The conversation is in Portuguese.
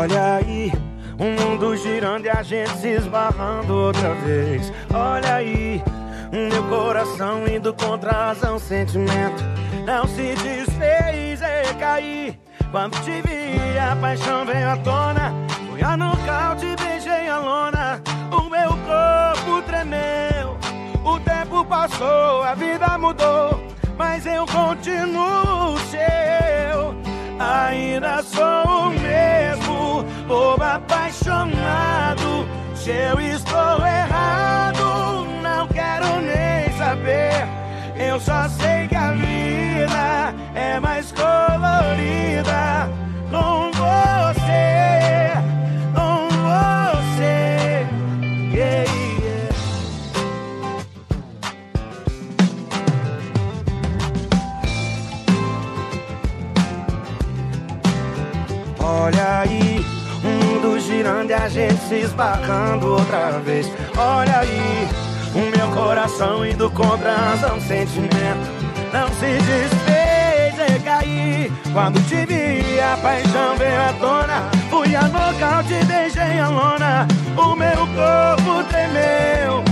Olha aí, o mundo girando e a gente se esbarrando outra vez. Olha aí, meu coração indo contra a razão, sentimento não se desfez, recaí. Quando te vi, a paixão veio à tona. Fui a nocaute, beijei a lona. O meu corpo tremeu. O tempo passou, a vida mudou, mas eu continuo seu. Ainda sou o mesmo, bobo apaixonado. Se eu estou errado, não quero nem saber. Eu só sei que a vida é mais colorida com você, com você. Yeah, yeah. Olha aí, o mundo girando e a gente se esbarrando outra vez. Olha aí, o meu coração indo contra a razão, sentimento não se desfez, recaí. Quando te vi, a paixão veio à tona. Fui a nocaute, beijei a lona. O meu corpo tremeu.